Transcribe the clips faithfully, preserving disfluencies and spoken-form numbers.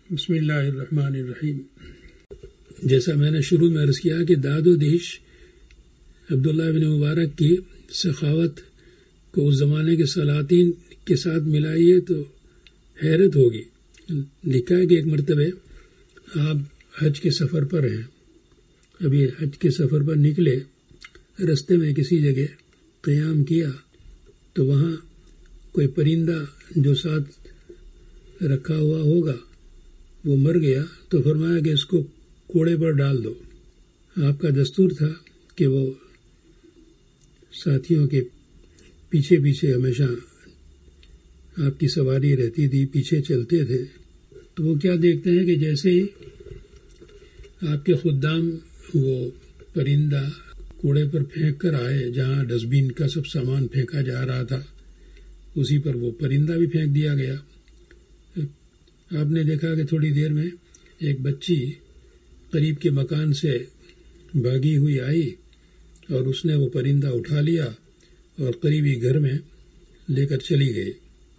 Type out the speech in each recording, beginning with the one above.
بسم اللہ الرحمن الرحیم. جیسا میں نے شروع میں عرض کیا کہ داد و دیش عبداللہ بن مبارک کی سخاوت کو اس زمانے کے سلاطین کے ساتھ ملائیے تو حیرت ہوگی. لکھا ہے کہ ایک مرتبہ آپ حج کے سفر پر ہیں. ابھی حج کے سفر پر نکلے، رستے میں کسی جگہ قیام کیا تو وہاں کوئی پرندہ جو ساتھ رکھا ہوا ہوگا وہ مر گیا، تو فرمایا کہ اس کو کوڑے پر ڈال دو. آپ کا دستور تھا کہ وہ ساتھیوں کے پیچھے پیچھے ہمیشہ آپ کی سواری رہتی تھی، پیچھے چلتے تھے. تو وہ کیا دیکھتے ہیں کہ جیسے ہی آپ کے خدام وہ پرندہ کوڑے پر پھینک کر آئے، جہاں ڈسٹ بین کا سب سامان پھینکا جا رہا تھا اسی پر وہ پرندہ بھی پھینک دیا گیا. آپ نے دیکھا کہ تھوڑی دیر میں ایک بچی قریب کے مکان سے بھاگی ہوئی آئی اور اس نے وہ پرندہ اٹھا لیا اور قریبی گھر میں لے کر چلی گئی.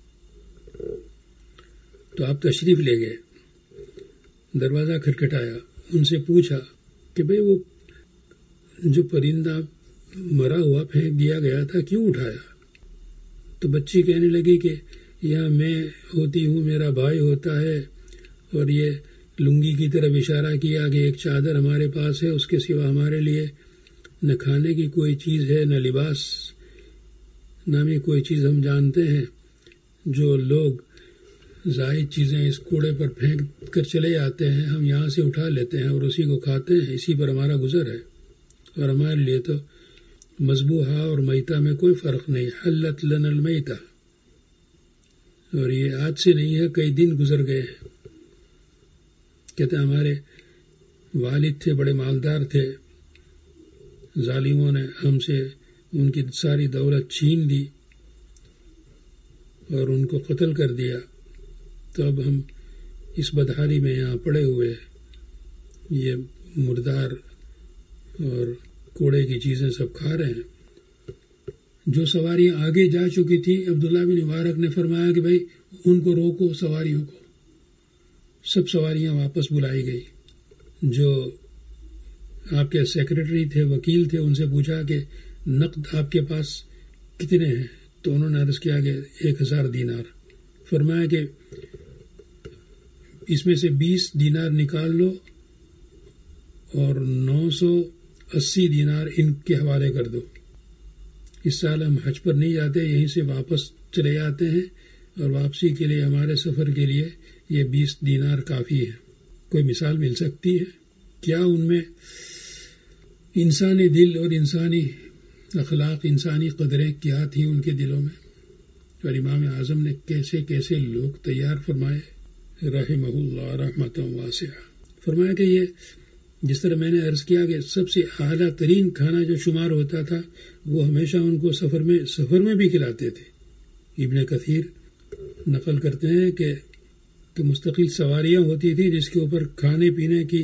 تو آپ تشریف لے گئے، دروازہ کھٹکھٹایا، ان سے پوچھا کہ بھئی وہ جو پرندہ مرا ہوا پھینک دیا گیا تھا کیوں اٹھایا؟ تو بچی کہنے لگی کہ یہاں میں ہوتی ہوں، میرا بھائی ہوتا ہے، اور یہ لنگی کی طرف اشارہ کیا کہ ایک چادر ہمارے پاس ہے، اس کے سوا ہمارے لیے نہ کھانے کی کوئی چیز ہے، نہ لباس نامی کوئی چیز ہم جانتے ہیں. جو لوگ زائد چیزیں اس کوڑے پر پھینک کر چلے جاتے ہیں ہم یہاں سے اٹھا لیتے ہیں اور اسی کو کھاتے ہیں، اسی پر ہمارا گزر ہے، اور ہمارے لیے تو مذبوحہ اور میتہ میں کوئی فرق نہیں. حلت لنا المیتہ، اور یہ آج سے نہیں ہے، کئی دن گزر گئے ہیں. کہتے ہیں ہمارے والد تھے، بڑے مالدار تھے، ظالموں نے ہم سے ان کی ساری دولت چھین لی اور ان کو قتل کر دیا. تو اب ہم اس بدحالی میں یہاں پڑے ہوئے یہ مردار اور کوڑے کی چیزیں سب کھا رہے ہیں. جو سواریاں آگے جا چکی تھی، عبداللہ بن مبارک نے فرمایا کہ بھائی ان کو روکو، سواریوں کو. سب سواریاں واپس بلائی گئی. جو آپ کے سیکرٹری تھے، وکیل تھے، ان سے پوچھا کہ نقد آپ کے پاس کتنے ہیں؟ تو انہوں نے عرض کیا کہ ایک ہزار دینار. فرمایا کہ اس میں سے بیس دینار نکال لو اور نو سو اسی دینار ان کے حوالے کر دو. اس سال ہم حج پر نہیں جاتے، یہیں سے واپس چلے جاتے ہیں، اور واپسی کے لیے ہمارے سفر کے لیے یہ بیس دینار کافی ہے. کوئی مثال مل سکتی ہے کیا ان میں انسانی دل اور انسانی اخلاق، انسانی قدریں کیا تھیں ان کے دلوں میں؟ اور امام اعظم نے کیسے کیسے لوگ تیار فرمائے رحمہ اللہ رحمۃ واسعہ. فرمایا کہ یہ جس طرح میں نے عرض کیا کہ سب سے اعلیٰ ترین کھانا جو شمار ہوتا تھا وہ ہمیشہ ان کو سفر میں سفر میں بھی کھلاتے تھے. ابن کثیر نقل کرتے ہیں کہ کہ مستقل سواریاں ہوتی تھی جس کے اوپر کھانے پینے کی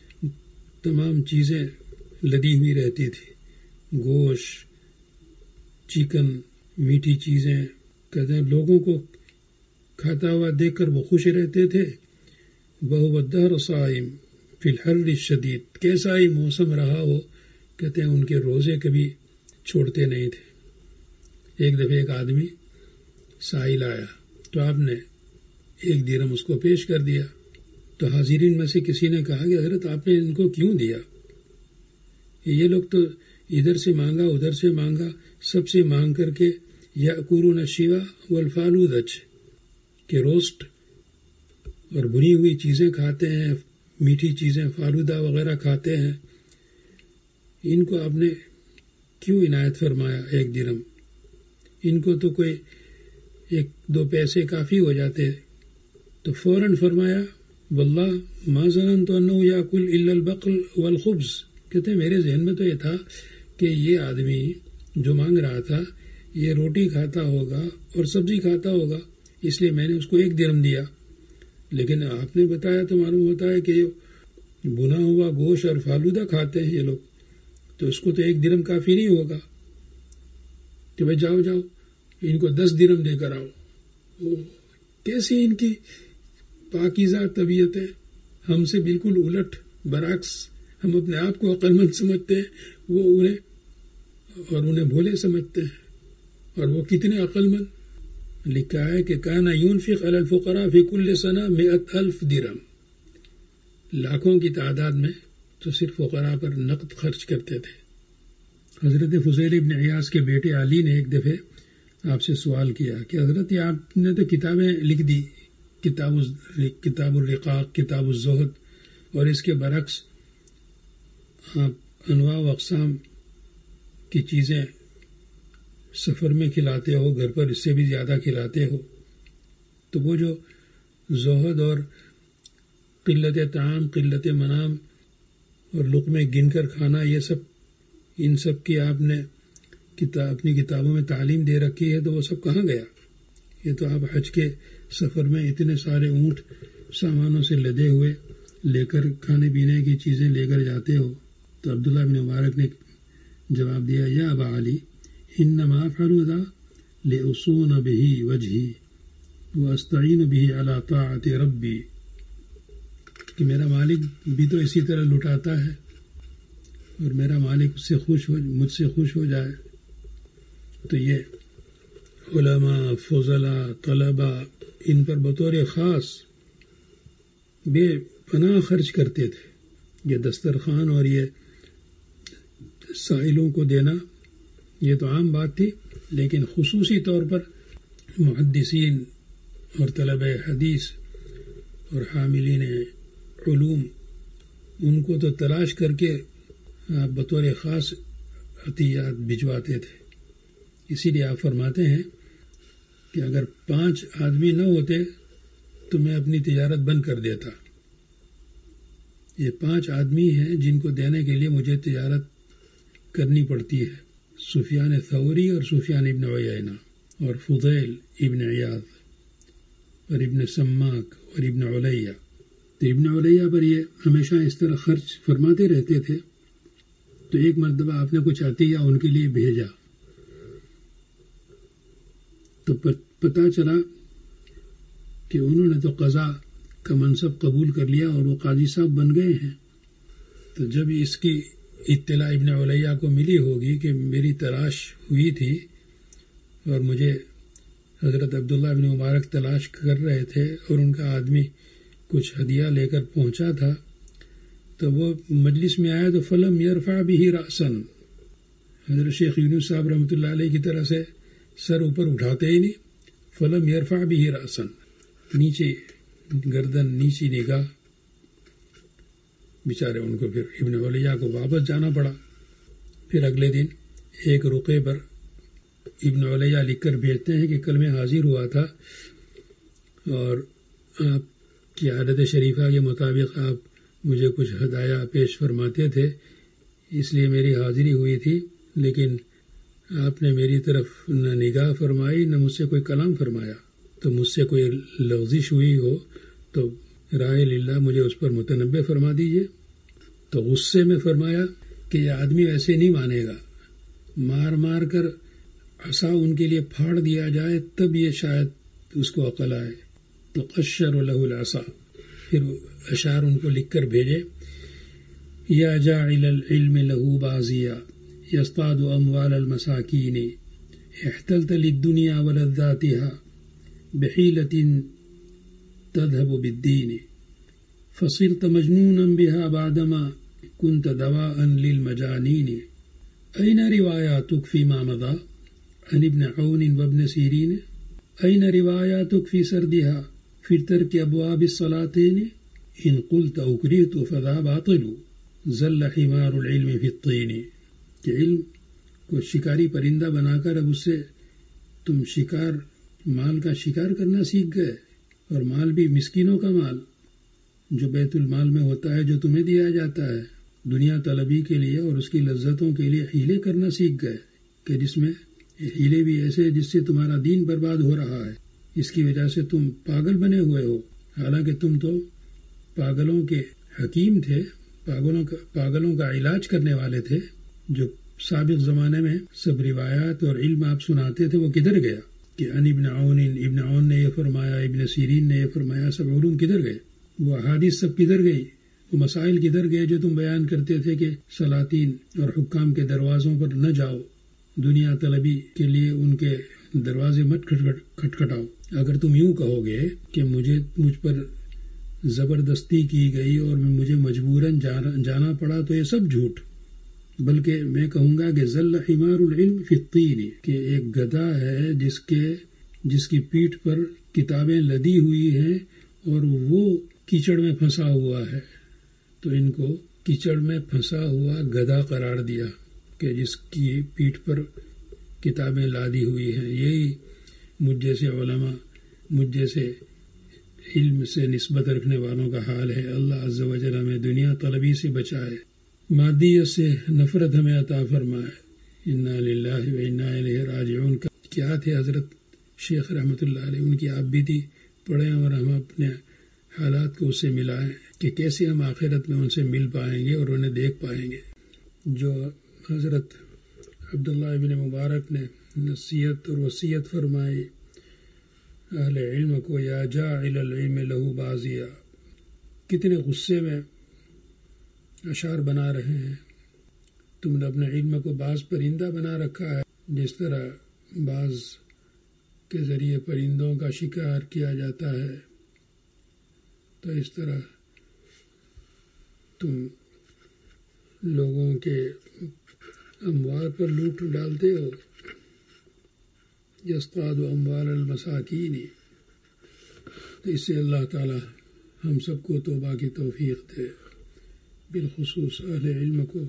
تمام چیزیں لدی ہوئی رہتی تھی، گوشت، چکن، میٹھی چیزیں. کہتے ہیں لوگوں کو کھاتا ہوا دیکھ کر وہ خوش رہتے تھے. وَهُوَ الدَّهْرُ صَائِمٌ فِي الْحَرِّ الشَّدِيدِ، کیسا ہی موسم رہا ہو، کہتے ہیں ان کے روزے کبھی چھوڑتے نہیں تھے. ایک دفعہ ایک آدمی سائل آیا تو آپ نے ایک درہم اس کو پیش کر دیا. تو حاضرین میں سے کسی نے کہا کہ حضرت آپ نے ان کو کیوں دیا؟ یہ لوگ تو ادھر سے مانگا ادھر سے مانگا، سب سے مانگ کر کے یأکلون الشوا والفالودج، کہ روسٹ اور بھنی ہوئی چیزیں کھاتے ہیں، میٹھی چیزیں فالودہ وغیرہ کھاتے ہیں. ان کو آپ نے کیوں عنایت فرمایا ایک درہم؟ ان کو تو کوئی ایک دو پیسے کافی ہو جاتے. تو فوراً فرمایا واللہ ما ظننت انه یاکل الا البقل والخبز. کہتے ہیں میرے ذہن میں تو یہ تھا کہ یہ آدمی جو مانگ رہا تھا یہ روٹی کھاتا ہوگا اور سبزی کھاتا ہوگا، اس لیے میں نے اس کو ایک درہم دیا. لیکن آپ نے بتایا تو معلوم ہوتا ہے کہ بنا ہوا گوشت اور فالودہ کھاتے ہیں یہ لوگ، تو اس کو تو ایک درہم کافی نہیں ہوگا. کہ بھائی جاؤ جاؤ ان کو دس درہم دے کر آؤ. کیسی ان کی پاکیزہ طبیعتیں ہم سے بالکل الٹ برعکس، ہم اپنے آپ کو عقل مند سمجھتے ہیں، وہ انہیں اور انہیں بھولے سمجھتے ہیں، اور وہ کتنے عقل مند۔ لکھا ہے کہ کانا ينفق علی الفقراء فی کل سنہ مئت الف درہم، لاکھوں کی تعداد میں تو صرف فقراء پر نقد خرچ کرتے تھے۔ حضرت فضیل ابن عیاض کے بیٹے علی نے ایک دفعہ آپ سے سوال کیا کہ حضرت آپ نے تو کتابیں لکھ دی، کتاب کتاب الرقاق، کتاب الزہد، اور اس کے برعکس آپ انواع و اقسام کی چیزیں سفر میں کھلاتے ہو، گھر پر اس سے بھی زیادہ کھلاتے ہو، تو وہ جو زہد اور قلت طعام، قلت منام اور لقمے گن کر کھانا، یہ سب ان سب کی آپ نے کتاب اپنی کتابوں میں تعلیم دے رکھی ہے، تو وہ سب کہاں گیا؟ یہ تو آپ حج کے سفر میں اتنے سارے اونٹ سامانوں سے لدے ہوئے لے کر کھانے پینے کی چیزیں لے کر جاتے ہو۔ تو عبداللہ بن مبارک نے جواب دیا، یا ابا علی انما افعل ذا لاصون به وجهي واستعین به على طاعت ربی، کہ میرا مالک بھی تو اسی طرح لٹاتا ہے اور میرا مالک اس سے خوش ہو مجھ سے خوش ہو جائے۔ تو یہ علماء، فضلاء، طلباء ان پر بطور خاص بے پناہ خرچ کرتے تھے۔ یہ دسترخوان اور یہ سائلوں کو دینا یہ تو عام بات تھی، لیکن خصوصی طور پر محدثین اور طلبہ حدیث اور حاملین علوم، ان کو تو تلاش کر کے آپ بطور خاص عطیات بھجواتے تھے۔ اسی لیے آپ فرماتے ہیں کہ اگر پانچ آدمی نہ ہوتے تو میں اپنی تجارت بند کر دیتا۔ یہ پانچ آدمی ہیں جن کو دینے کے لیے مجھے تجارت کرنی پڑتی ہے، سفیان ثوری اور سفیان ابن عیینہ اور فضیل ابن عیاض اور ابن سماک اور ابن علیہ۔ تو ابن علیہ پر یہ ہمیشہ اس طرح خرچ فرماتے رہتے تھے۔ تو ایک مرتبہ آپ نے کچھ عطیہ ان کے لیے بھیجا، تو پتہ چلا کہ انہوں نے تو قضا کا منصب قبول کر لیا اور وہ قاضی صاحب بن گئے ہیں۔ تو جب اس کی اطلاع ابن علیہ کو ملی ہوگی کہ میری تلاش ہوئی تھی اور مجھے حضرت عبداللہ بن مبارک تلاش کر رہے تھے اور ان کا آدمی کچھ ہدیہ لے کر پہنچا تھا، تو وہ مجلس میں آیا تو فلم یرفع به رأسا، حضرت شیخ یونس صاحب رحمۃ اللہ علیہ کی طرح سے سر اوپر اٹھاتے ہی نہیں، فلم یرفع به رأسا، نیچے گردن، نیچی نگاہ۔ بیچارے ان کو پھر ابن علیہ کو واپس جانا پڑا۔ پھر اگلے دن ایک رقعے پر ابن علیہ لکھ کر بھیجتے ہیں کہ کل میں حاضر ہوا تھا اور آپ کی عادت شریفہ کے مطابق آپ مجھے کچھ ہدایہ پیش فرماتے تھے، اس لیے میری حاضری ہوئی تھی، لیکن آپ نے میری طرف نہ نگاہ فرمائی نہ مجھ سے کوئی کلام فرمایا، تو مجھ سے کوئی لغزش ہوئی ہو تو راہ للہ مجھے اس پر متنبہ فرما دیجئے۔ تو غصے میں فرمایا کہ یہ آدمی ایسے نہیں مانے گا، مار مار کر عصا ان کے لیے پھاڑ دیا جائے تب یہ شاید اس کو عقل آئے۔ تو قشر لہ العصا، پھر اشعار ان کو لکھ کر بھیجے، یا جاعل العلم لہ بازیا یصطاد اموال المساکین احتلت للدنیا ولذاتها بحیلۃ تذهب بالدین فصرت مجنونا بها بعدما كنت دواء للمجانین أين رواياتك فيما مضى عن ابن عون وابن سيرين أين رواياتك في سردها في ترك أبواب الصلاتين إن قلت أكرهت فذا باطل زل حمار العلم في الطين، کہ علم کو شکاری پرندہ بنا کر اب اس سے تم شکار مال کا شکار کرنا سیکھ گئے، اور مال بھی مسکینوں کا مال جو بیت المال میں ہوتا ہے، جو تمہیں دیا جاتا ہے دنیا طلبی کے لیے اور اس کی لذتوں کے لیے ہیلے کرنا سیکھ گئے، کہ جس میں ہیلے بھی ایسے جس سے تمہارا دین برباد ہو رہا ہے، اس کی وجہ سے تم پاگل بنے ہوئے ہو، حالانکہ تم تو پاگلوں کے حکیم تھے، پاگلوں کا پاگلوں کا علاج کرنے والے تھے۔ جو سابق زمانے میں سب روایات اور علم آپ سناتے تھے وہ کدھر گیا؟ کہ ان ابن عون ابن عون نے یہ فرمایا، ابن سیرین نے یہ فرمایا، سب علوم کدھر گئے؟ وہ احادیث سب کدھر گئی؟ وہ مسائل کدھر گئے جو تم بیان کرتے تھے کہ سلاطین اور حکام کے دروازوں پر نہ جاؤ، دنیا طلبی کے لیے ان کے دروازے مت کھٹکھٹاؤ؟ اگر تم یوں کہو گے کہ مجھے مجھ پر زبردستی کی گئی اور مجھے مجبوراً جانا پڑا تو یہ سب جھوٹ، بلکہ میں کہوں گا کہ ذل حمار العلم فی الطین، کہ ایک گدھا ہے جس کے جس کی پیٹھ پر کتابیں لدی ہوئی ہیں اور وہ کیچڑ میں پھنسا ہوا ہے، تو ان کو کیچڑ میں پھنسا ہوا گدھا قرار دیا کہ جس کی پیٹھ پر کتابیں لادی ہوئی ہیں۔ یہی مجھ جیسے علماء، مجھ جیسے علم سے نسبت رکھنے والوں کا حال ہے۔ اللہ عز و جل ہمیں دنیا طلبی سے بچائے، مادیت سے نفرت ہمیں عطا فرمائے۔ انا للہ و انا الیہ راجعون کا کیا تھے حضرت شیخ رحمۃ اللہ علیہ، ان کی آپ بیتی پڑھیں اور ہم اپنے حالات کو اس سے ملائیں کہ کیسے ہم آخرت میں ان سے مل پائیں گے اور انہیں دیکھ پائیں گے۔ جو حضرت عبداللہ ابن مبارک نے نصیحت اور وصیت فرمائی اہل علم کو، یا جاعل العلم لہو بازیا، کتنے غصے میں اشعار بنا رہے ہیں، تم نے اپنے علم کو باز پرندہ بنا رکھا ہے، جس طرح باز کے ذریعے پرندوں کا شکار کیا جاتا ہے، تو اس طرح تم لوگوں کے اموال پر لوٹ ڈالتے ہو۔ یصطاد اموال المساکین، تو اس سے اللہ تعالی ہم سب کو توبہ کی توفیق دے، بالخصوص اہل علم کو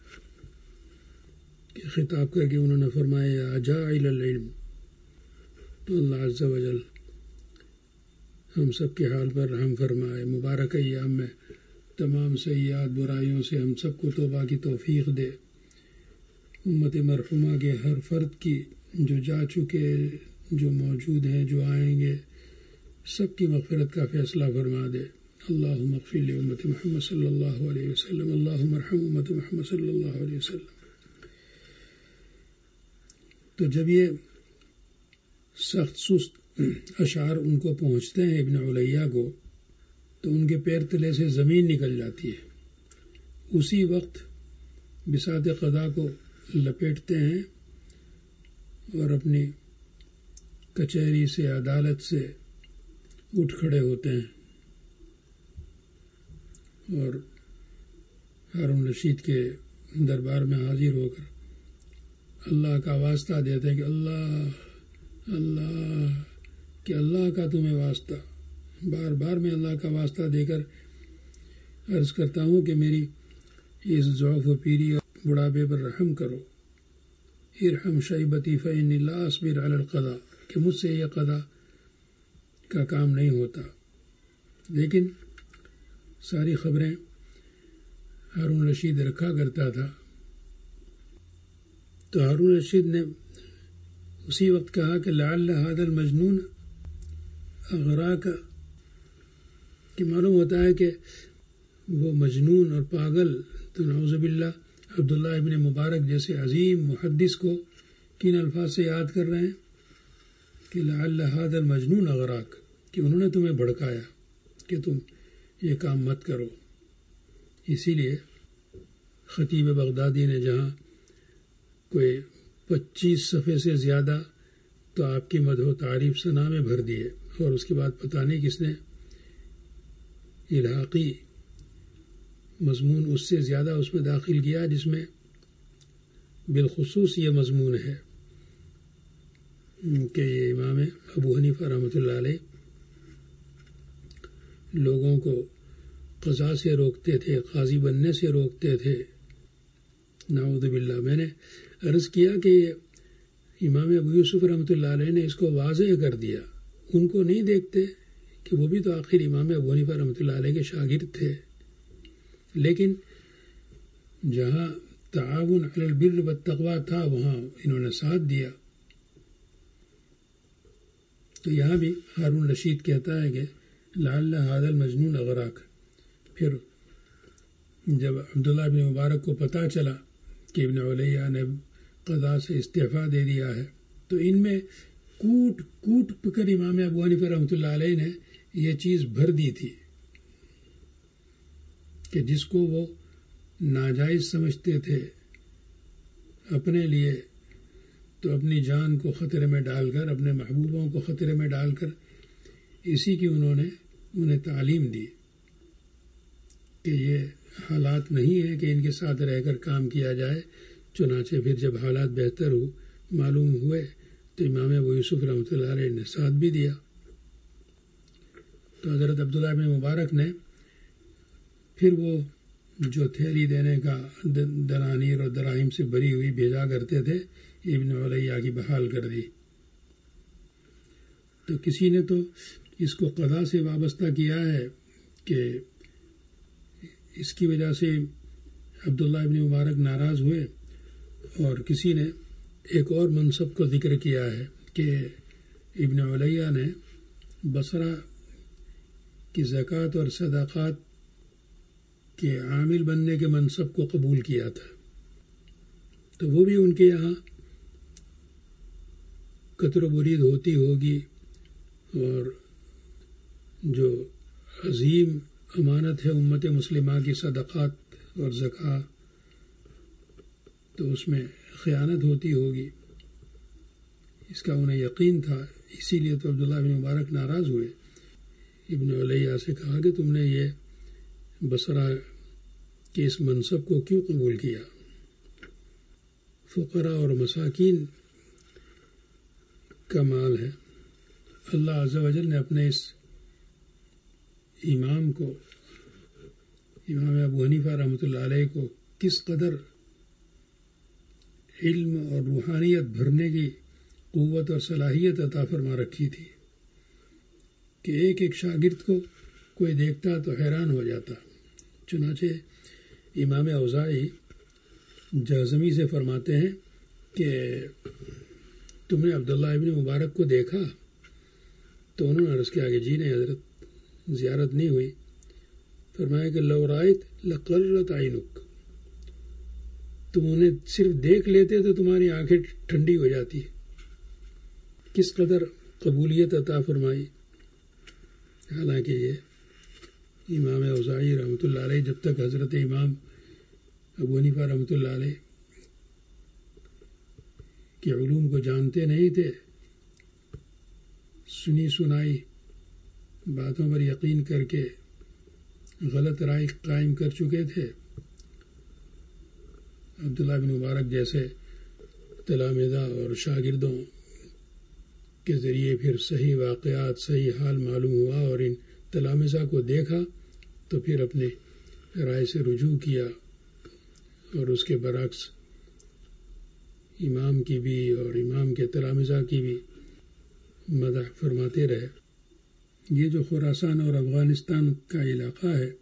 کہ خطاب کر کے انہوں نے فرمایا یا جاعل العلم، تو اللہ عز و جل ہم سب کے حال پر رحم فرمائے، مبارک ایام میں تمام سیئات برائیوں سے ہم سب کو توبہ کی توفیق دے، امت مرحومہ کے ہر فرد کی، جو جا چکے، جو موجود ہیں، جو آئیں گے، سب کی مغفرت کا فیصلہ فرما دے۔ اللہم اغفر لامت محمد صلی اللہ علیہ وسلم، اللہم ارحم امت محمد صلی اللہ علیہ وسلم۔ تو جب یہ سخت سست اشعار ان کو پہنچتے ہیں ابن علیہ کو، تو ان کے پیر تلے سے زمین نکل جاتی ہے۔ اسی وقت بساط قضا کو لپیٹتے ہیں اور اپنی کچہری سے، عدالت سے اٹھ کھڑے ہوتے ہیں اور ہارون رشید کے دربار میں حاضر ہو کر اللہ کا واسطہ دیتے ہیں کہ اللہ اللہ کہ اللہ کا تمہیں واسطہ، بار بار میں اللہ کا واسطہ دے کر عرض کرتا ہوں کہ میری اس ضعف و پیری اور بڑھاپے پر رحم کرو، ارحم شیبتی فإنی لا اصبر علی القضاء، کہ مجھ سے یہ قضا کا کام نہیں ہوتا۔ لیکن ساری خبریں ہارون رشید رکھا کرتا تھا، تو ہارون رشید نے اسی وقت کہا کہ لعل هذا المجنون اغراک، کہ معلوم ہوتا ہے کہ وہ مجنون اور پاگل، تو نعوذ باللہ عبداللہ ابن مبارک جیسے عظیم محدث کو کن الفاظ سے یاد کر رہے ہیں کہ لعل هذا المجنون اغراک، کہ انہوں نے تمہیں بھڑکایا کہ تم یہ کام مت کرو۔ اسی لیے خطیب بغدادی نے جہاں کوئی پچیس صفحے سے زیادہ تو آپ کی مدح و تعریف ثنا میں بھر دیے، اور اس کے بعد پتہ نہیں کس نے الحاقی مضمون اس سے زیادہ اس میں داخل کیا، جس میں بالخصوص یہ مضمون ہے کہ یہ امام ابو حنیفہ رحمۃ اللہ علیہ لوگوں کو قضاء سے روکتے تھے، قاضی بننے سے روکتے تھے، نعوذ باللہ۔ میں نے عرض کیا کہ امام ابو یوسف رحمۃ اللہ علیہ نے اس کو واضح کر دیا، ان کو نہیں دیکھتے کہ وہ بھی تو آخر امام ابو حنیفہ رحمۃ اللہ علیہ کے شاگرد تھے، لیکن جہاں تعاون علی البر والتقوی تھا وہاں انہوں نے ساتھ دیا۔ تو یہاں بھی ہارون رشید کہتا ہے کہ لعل هذا المجنون اغراک۔ پھر جب عبداللہ ابن مبارک کو پتہ چلا کہ ابن علیہ نے قضاء سے استعفیٰ دے دیا ہے، تو ان میں کوٹ کوٹ کر امام ابو حنیفہ رحمۃ اللہ علیہ نے یہ چیز بھر دی تھی کہ جس کو وہ ناجائز سمجھتے تھے اپنے لیے، تو اپنی جان کو خطرے میں ڈال کر، اپنے محبوبوں کو خطرے میں ڈال کر اسی کی انہوں نے انہیں تعلیم دی کہ یہ حالات نہیں ہے کہ ان کے ساتھ رہ کر کام کیا جائے۔ چنانچہ پھر جب حالات بہتر ہو معلوم ہوئے تو امام ابو یوسف رحمۃ اللہ علیہ نے ساتھ بھی دیا۔ تو حضرت عبداللہ بن مبارک نے پھر وہ جو تھیلی دینے کا دنانیر اور دراہم سے بری ہوئی بھیجا کرتے تھے، ابن علیہ کی بحال کر دی۔ تو کسی نے تو اس کو قضا سے وابستہ کیا ہے کہ اس کی وجہ سے عبداللہ ابن مبارک ناراض ہوئے، اور کسی نے ایک اور منصب کو ذکر کیا ہے کہ ابن علیہ نے بصرہ کی زکوٰۃ اور صدقات کے عامل بننے کے منصب کو قبول کیا تھا، تو وہ بھی ان کے یہاں قطر و برید ہوتی ہوگی، اور جو عظیم امانت ہے امت مسلمہ کی صدقات اور زکوٰۃ، تو اس میں خیانت ہوتی ہوگی، اس کا انہیں یقین تھا۔ اسی لیے تو عبداللہ بن مبارک ناراض ہوئے، ابن علیہ سے کہا کہ تم نے یہ بصرہ کے اس منصب کو کیوں قبول کیا؟ فقراء اور مساکین کا مال ہے۔ اللہ عز و جل نے اپنے اس امام کو، امام ابو حنیفہ رحمۃ اللہ علیہ کو کس قدر علم اور روحانیت بھرنے کی قوت اور صلاحیت عطا فرما رکھی تھی کہ ایک ایک شاگرد کو کوئی دیکھتا تو حیران ہو جاتا۔ چنانچہ امام اوزاعی جازمی سے فرماتے ہیں کہ تم نے عبداللہ ابن مبارک کو دیکھا؟ تو انہوں نے عرض کیا کہ جی نہیں حضرت، زیارت نہیں ہوئی۔ فرمایا کہ لو رأیت لقرت عینک، تم انہیں صرف دیکھ لیتے تو تمہاری آنکھیں ٹھنڈی ہو جاتی۔ کس قدر قبولیت عطا فرمائی۔ حالانکہ یہ امام اوزاعی رحمۃ اللہ علیہ جب تک حضرت امام ابو حنیفہ رحمۃ اللہ علیہ کے علوم کو جانتے نہیں تھے، سنی سنائی باتوں پر یقین کر کے غلط رائے قائم کر چکے تھے۔ عبداللہ بن مبارک جیسے تلامذہ اور شاگردوں کے ذریعے پھر صحیح واقعات، صحیح حال معلوم ہوا، اور ان تلامذہ کو دیکھا تو پھر اپنے رائے سے رجوع کیا، اور اس کے برعکس امام کی بھی اور امام کے تلامذہ کی بھی مدح فرماتے رہے۔ یہ جو خراسان اور افغانستان کا علاقہ ہے،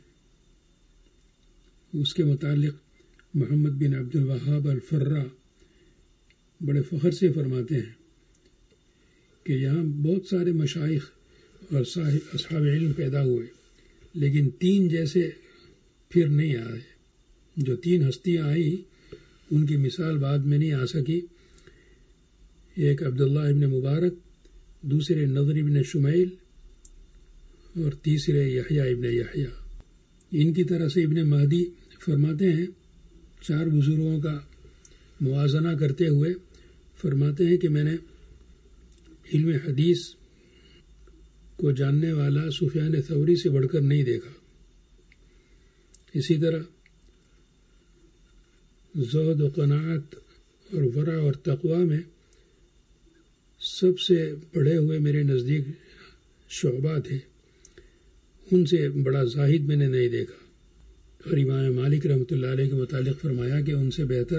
اس کے متعلق محمد بن عبد الوہاب الفرا بڑے فخر سے فرماتے ہیں کہ یہاں بہت سارے مشائخ اور صاحب اصحاب علم پیدا ہوئے، لیکن تین جیسے پھر نہیں آئے۔ جو تین ہستیاں آئیں ان کی مثال بعد میں نہیں آ سکی۔ ایک عبداللہ ابن مبارک، دوسرے نضر ابن شمیل، اور تیسرے یحییٰ ابن یحییٰ۔ ان کی طرح سے ابن مہدی فرماتے ہیں، چار بزرگوں کا موازنہ کرتے ہوئے فرماتے ہیں کہ میں نے علم حدیث کو جاننے والا سفیان ثوری سے بڑھ کر نہیں دیکھا۔ اسی طرح زہد و قناعت اور ورع اور تقوی میں سب سے بڑے ہوئے میرے نزدیک شعبہ تھے، ان سے بڑا زاہد میں نے نہیں دیکھا۔ اور امام مالک رحمۃ اللہ علیہ کے متعلق فرمایا کہ ان سے بہتر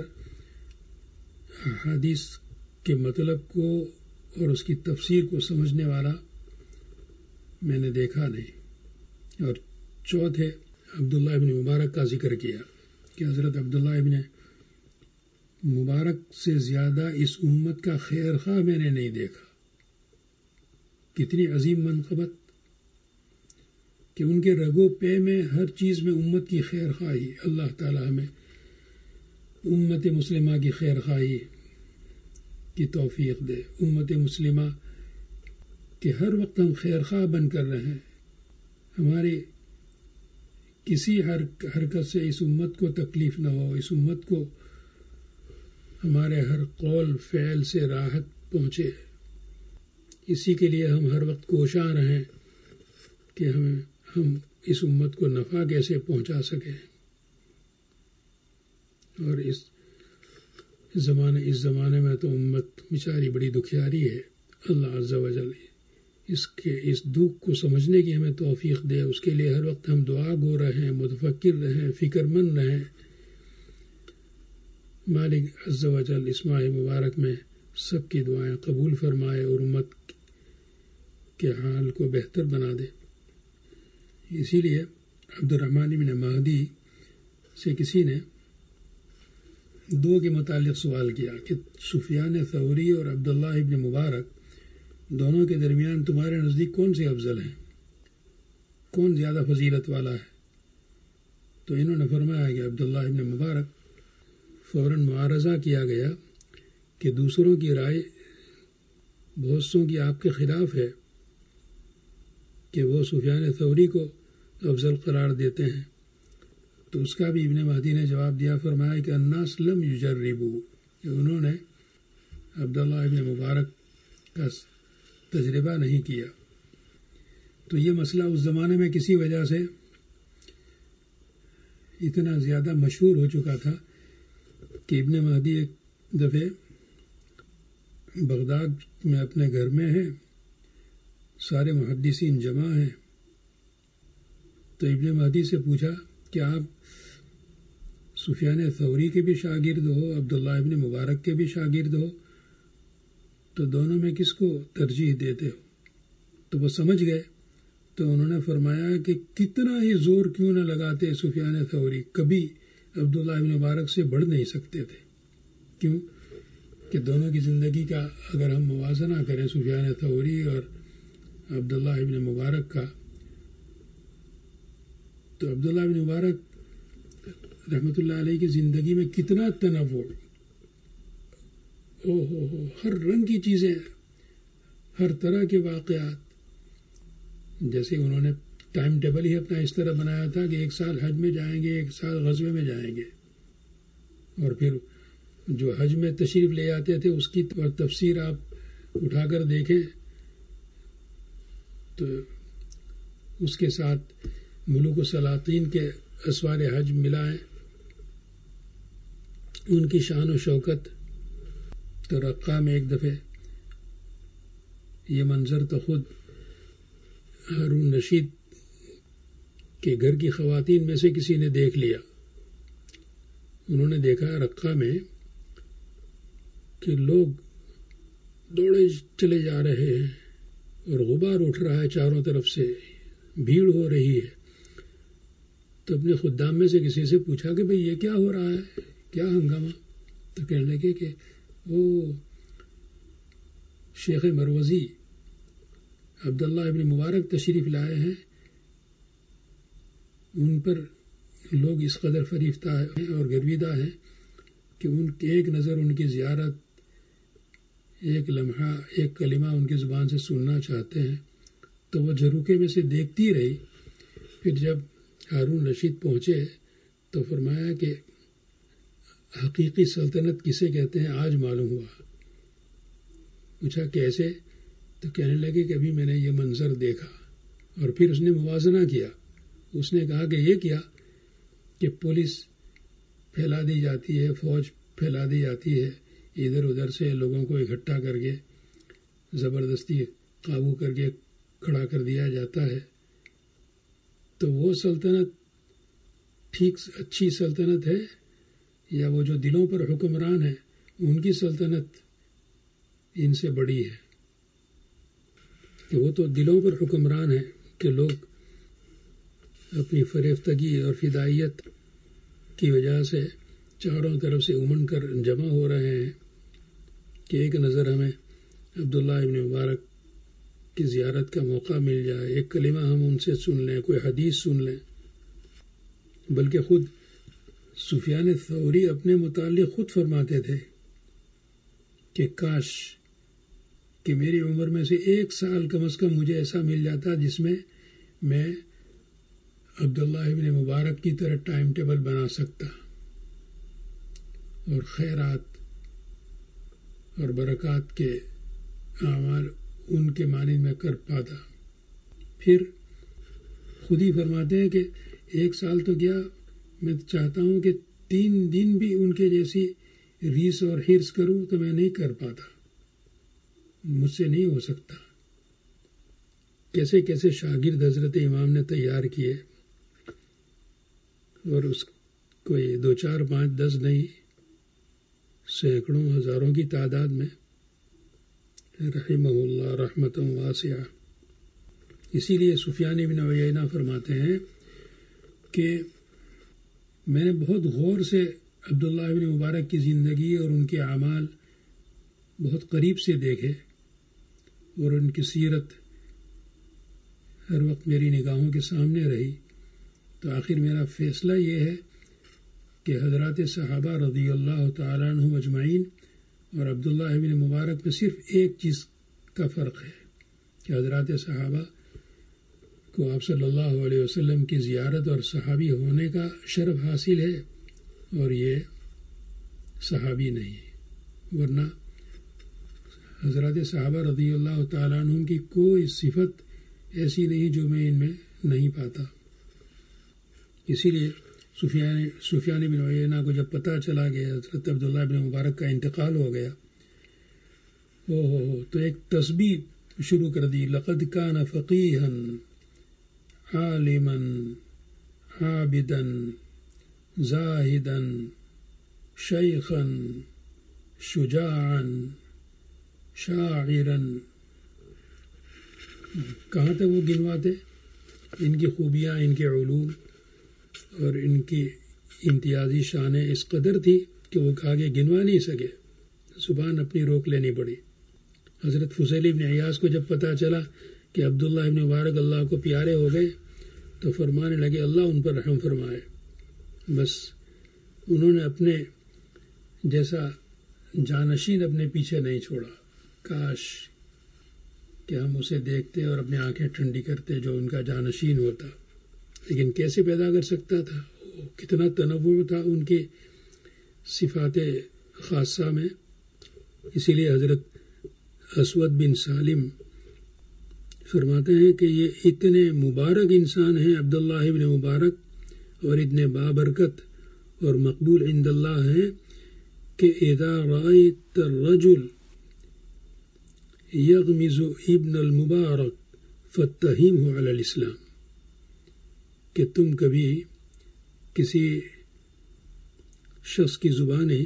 حدیث کے مطلب کو اور اس کی تفسیر کو سمجھنے والا میں نے دیکھا نہیں۔ اور چوتھے عبداللہ ابن مبارک کا ذکر کیا کہ حضرت عبداللہ ابن مبارک سے زیادہ اس امت کا خیر خواہ میں نے نہیں دیکھا۔ کتنی عظیم منقبت کہ ان کے رگو پے میں ہر چیز میں امت کی خیر خواہی۔ اللہ تعالی ہمیں امت مسلمہ کی خیر خواہی کی توفیق دے. امت مسلمہ کہ ہر وقت ہم خیر خواہ بن کر رہیں، ہماری کسی حرکت سے اس امت کو تکلیف نہ ہو، اس امت کو ہمارے ہر قول فعل سے راحت پہنچے. اسی کے لیے ہم ہر وقت کوشاں رہیں کہ ہم ہم اس امت کو نفع کیسے پہنچا سکیں. اور اس زمانے اس زمانے میں تو امت بیچاری بڑی دکھیاری ہے. اللہ عز و جل اس کے اس دکھ کو سمجھنے کی ہمیں توفیق دے. اس کے لیے ہر وقت ہم دعا گو رہیں، متفکر رہیں، فکر مند رہیں. مالک عز و جل اس ماہ مبارک میں سب کی دعائیں قبول فرمائے اور امت کے حال کو بہتر بنا دے. اسی لیے عبد الرحمن بن مہدی سے کسی نے دو کے متعلق سوال کیا کہ سفیان ثوری اور عبداللہ ابن مبارک دونوں کے درمیان تمہارے نزدیک کون سے افضل ہیں، کون زیادہ فضیلت والا ہے؟ تو انہوں نے فرمایا کہ عبداللہ ابن مبارک. فوراً معارضہ کیا گیا کہ دوسروں کی رائے بہت سوں کی آپ کے خلاف ہے کہ وہ سفیان ثوری کو افضل قرار دیتے ہیں. تو اس کا بھی ابن مہدی نے جواب دیا، فرمایا کہ الناس لم یجربوا، کہ انہوں نے عبداللہ ابن مبارک کا تجربہ نہیں کیا. تو یہ مسئلہ اس زمانے میں کسی وجہ سے اتنا زیادہ مشہور ہو چکا تھا کہ ابن مہدی ایک دفعہ بغداد میں اپنے گھر میں ہیں، سارے محدثین جمع ہیں. تو ابن مہدی سے پوچھا کہ آپ سفیان ثوری کے بھی شاگرد ہو، عبداللہ ابن مبارک کے بھی شاگرد ہو، تو دونوں میں کس کو ترجیح دیتے ہو؟ تو وہ سمجھ گئے. تو انہوں نے فرمایا کہ کتنا ہی زور کیوں نہ لگاتے سفیان ثوری، کبھی عبداللہ ابن مبارک سے بڑھ نہیں سکتے تھے. کیوں کہ دونوں کی زندگی کا اگر ہم موازنہ کریں سفیان ثوری اور عبداللہ ابن مبارک کا، تو عبداللہ ابن مبارک رحمۃ اللہ علیہ کی زندگی میں کتنا تنوع، او ہو ہو ہر رنگ کی چیزیں، ہر طرح کے واقعات. جیسے انہوں نے ٹائم ٹیبل ہی اپنا اس طرح بنایا تھا کہ ایک سال حج میں جائیں گے، ایک سال غزوے میں جائیں گے، اور پھر جو حج میں تشریف لے آتے تھے اس کی تفسیر آپ اٹھا کر دیکھیں تو اس کے ساتھ ملوک و سلاطین کے اسوار حج ملائیں، ان کی شان و شوکت. تو رقہ میں ایک دفعہ یہ منظر تو خود ہارون رشید کے گھر کی خواتین میں سے کسی نے دیکھ لیا. انہوں نے دیکھا رقہ میں کہ لوگ دوڑے چلے جا رہے ہیں اور غبار اٹھ رہا ہے چاروں طرف سے، بھیڑ ہو رہی ہے. تو اپنے خدام میں سے کسی سے پوچھا کہ بھئی یہ کیا ہو رہا ہے، کیا ہنگامہ؟ تو کہنے لگے کہ وہ شیخ مروزی عبداللہ ابن مبارک تشریف لائے ہیں، ان پر لوگ اس قدر فریفتہ ہیں اور گرویدہ ہیں کہ ان کی ایک نظر ان کی زیارت، ایک لمحہ، ایک کلمہ ان کی زبان سے سننا چاہتے ہیں. تو وہ جھروکے میں سے دیکھتی رہی. پھر جب ہارون رشید پہنچے تو فرمایا کہ حقیقی سلطنت کسے کہتے ہیں آج معلوم ہوا. پوچھا کیسے؟ تو کہنے لگے کہ ابھی میں نے یہ منظر دیکھا. اور پھر اس نے موازنہ کیا. اس نے کہا کہ یہ کیا کہ پولیس پھیلا دی جاتی ہے، فوج پھیلا دی جاتی ہے، ادھر ادھر سے لوگوں کو اکٹھا کر کے زبردستی قابو کر کے کھڑا کر دیا جاتا ہے. تو وہ سلطنت ٹھیک اچھی سلطنت ہے یا وہ جو دلوں پر حکمران ہے ان کی سلطنت ان سے بڑی ہے؟ کہ وہ تو دلوں پر حکمران ہے کہ لوگ اپنی فریفتگی اور فدائیت کی وجہ سے چاروں طرف سے امن کر جمع ہو رہے ہیں کہ ایک نظر ہمیں عبداللہ ابن مبارک کی زیارت کا موقع مل جائے، ایک کلمہ ہم ان سے سن لیں، کوئی حدیث سن لیں. بلکہ خود سفیان ثوری اپنے متعلق خود فرماتے تھے کہ کاش کہ میری عمر میں سے ایک سال کم از کم مجھے ایسا مل جاتا جس میں میں عبداللہ ابن مبارک کی طرح ٹائم ٹیبل بنا سکتا اور خیرات اور برکات کے اعمال ان کے مانند میں کر پاتا. پھر خود ہی فرماتے ہیں کہ ایک سال تو گیا، میں چاہتا ہوں کہ تین دن بھی ان کے جیسی ریس اور ہرس کروں تو میں نہیں کر پاتا، مجھ سے نہیں ہو سکتا. کیسے کیسے شاگرد حضرت امام نے تیار کیے، اور اس کوئی دو چار پانچ دس نہیں، سینکڑوں ہزاروں کی تعداد میں، رحمہ اللہ رحمۃ واسعہ. اسی لیے سفیان بن عیینہ فرماتے ہیں کہ میں نے بہت غور سے عبداللہ بن مبارک کی زندگی اور ان کے اعمال بہت قریب سے دیکھے، اور ان کی سیرت ہر وقت میری نگاہوں کے سامنے رہی. تو آخر میرا فیصلہ یہ ہے کہ حضرات صحابہ رضی اللہ تعالیٰ عنہم اجمعین اور عبداللہ بن مبارک میں صرف ایک چیز کا فرق ہے کہ حضرات صحابہ کو آپ صلی اللہ علیہ وسلم کی زیارت اور صحابی ہونے کا شرف حاصل ہے، اور یہ صحابی نہیں. ورنہ حضرات صحابہ رضی اللہ تعالیٰ عنہم کی کوئی صفت ایسی نہیں جو میں ان میں نہیں پاتا. اسی لیے سفیان سفیان بن عیینہ کو جب پتہ چلا کہ حضرت عبداللہ بن مبارک کا انتقال ہو گیا، او ہو ہو تو ایک تسبیح شروع کر دی. لقد کان فقیہا عالما عابدا زاہدا شیخا شجاعا شاعرا. کہاں تک وہ گنواتے ان کی خوبیاں، ان کے علوم اور ان کی امتیازی شانیں اس قدر تھی کہ وہ آگے گنوا نہیں سکے، زبان اپنی روک لینی پڑی. حضرت فضیل بن عیاض کو جب پتہ چلا کہ عبداللہ ابن مبارک اللہ کو پیارے ہو گئے تو فرمانے لگے اللہ ان پر رحم فرمائے. بس انہوں نے اپنے جیسا جانشین اپنے پیچھے نہیں چھوڑا. کاش کہ ہم اسے دیکھتے اور اپنی آنکھیں ٹھنڈی کرتے جو ان کا جانشین ہوتا. لیکن کیسے پیدا کر سکتا تھا، کتنا تنوع تھا ان کی صفات خاصہ میں. اسی لیے حضرت اسود بن سالم فرماتے ہیں کہ یہ اتنے مبارک انسان ہیں عبداللہ ابن مبارک، اور اتنے بابرکت اور مقبول عند اللہ ہیں کہ اذا رأیت الرجل یغمز ابن المبارک فاتہمہ علی الاسلام، کہ تم کبھی کسی شخص کی زبانیں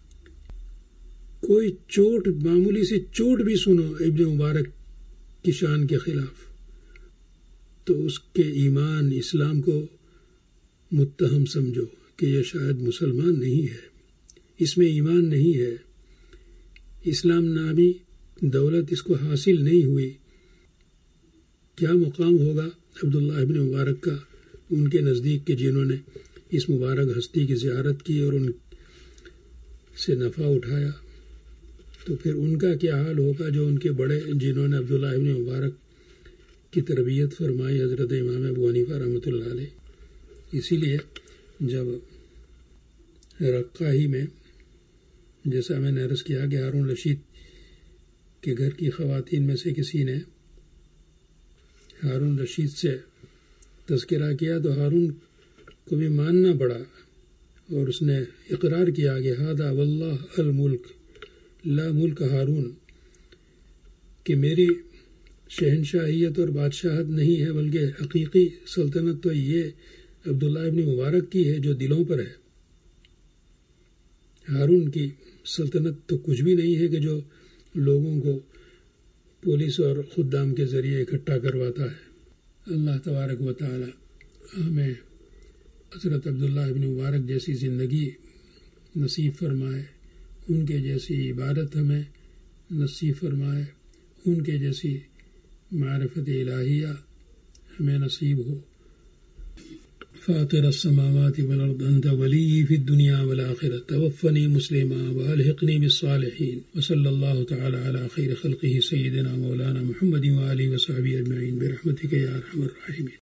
کوئی چوٹ، معمولی سی چوٹ بھی سنو ابن مبارک کی شان کے خلاف، تو اس کے ایمان اسلام کو متہم سمجھو کہ یہ شاید مسلمان نہیں ہے، اس میں ایمان نہیں ہے، اسلام نامی دولت اس کو حاصل نہیں ہوئی. کیا مقام ہوگا عبداللہ ابن مبارک کا ان کے نزدیک کہ جنہوں نے اس مبارک ہستی کی زیارت کی اور ان سے نفع اٹھایا. تو پھر ان کا کیا حال ہوگا جو ان کے بڑے، جنہوں نے عبداللہ ابن مبارک کی تربیت فرمائی، حضرت امام ابو حنیفہ رحمۃ اللہ علیہ. اسی لیے جب رقہ ہی میں، جیسا میں نے عرض کیا کہ ہارون رشید کے گھر کی خواتین میں سے کسی نے ہارون رشید سے تذکرہ کیا تو ہارون کو بھی ماننا پڑا، اور اس نے اقرار کیا کہ ہذا واللہ الملک لا ملک ہارون، کہ میری شہنشاہیت اور بادشاہت نہیں ہے بلکہ حقیقی سلطنت تو یہ عبداللہ ابن مبارک کی ہے جو دلوں پر ہے. ہارون کی سلطنت تو کچھ بھی نہیں ہے کہ جو لوگوں کو پولیس اور خدام کے ذریعے اکٹھا کرواتا ہے. اللہ تبارک و تعالی ہمیں حضرت عبداللہ ابن مبارک جیسی زندگی نصیب فرمائے، ان کے جیسی عبادت ہمیں نصیب فرمائے، ان کے جیسی معرفت الہیہ ہمیں نصیب ہو. فاطر السماوات والأرض أنت ولي في الدنيا والآخرة توفني مسلما وألحقني بالصالحين وصلى الله تعالى على خير خلقه سيدنا مولانا محمد وآله وصحبه أجمعين برحمتك يا أرحم الراحمين.